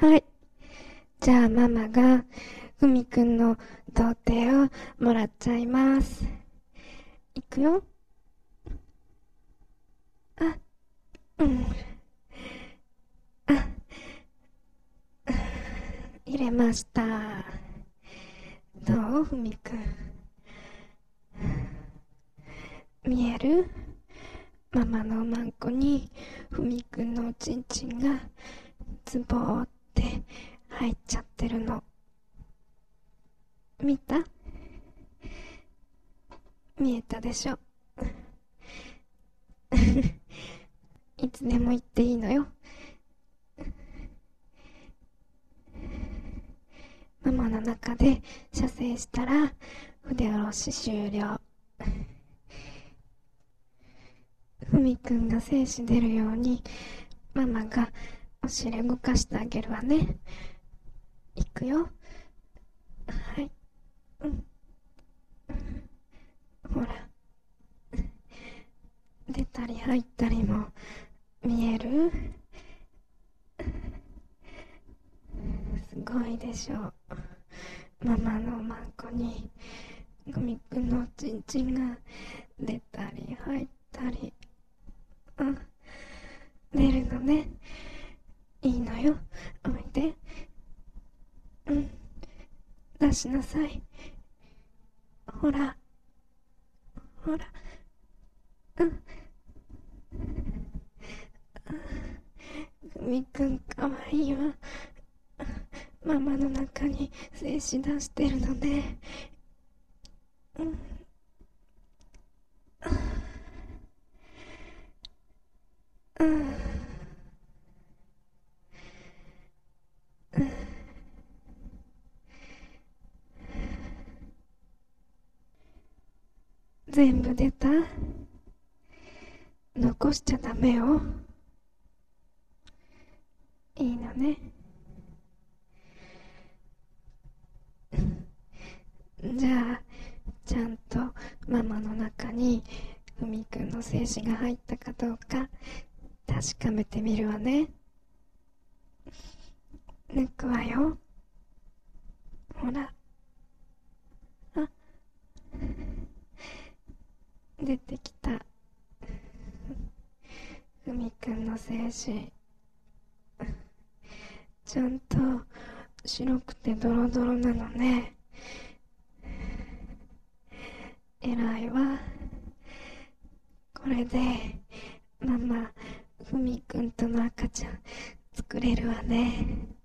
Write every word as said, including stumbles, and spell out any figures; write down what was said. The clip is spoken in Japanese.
はい。じゃあママがふみくんの童貞をもらっちゃいます。いくよ。あ、うん。あ、入れました。どうふみくん。見える？ママのおまんこにふみくんのおちんちんがズボーって入っちゃってるの。見た？見えたでしょ？いつでも言っていいのよ。ママの中で射精したら筆下ろし終了。ふみくんが精子出るようにママがお尻動かしてあげるわね。いくよ。はい。うん。ほら、出たり入ったりも見える？すごいでしょ。ママのおまんこにふみくんのおちんちんが出たり入ったり、うん、出るのね。いいのよ。おいで。うん。出しなさい。ほら。ほら。うん。ふみくんかわいいわ。ママの中に精子出してるのね。うん。うん。全部出た？残しちゃダメよ。いいのね。じゃあちゃんとママの中にふみくんの精子が入ったかどうか確かめてみるわね。抜くわよ。ほら。あ、出てきた。ふみくんの精子ちゃんと白くてドロドロなのね。えらいわ。これでママふみくんとの赤ちゃん作れるわね。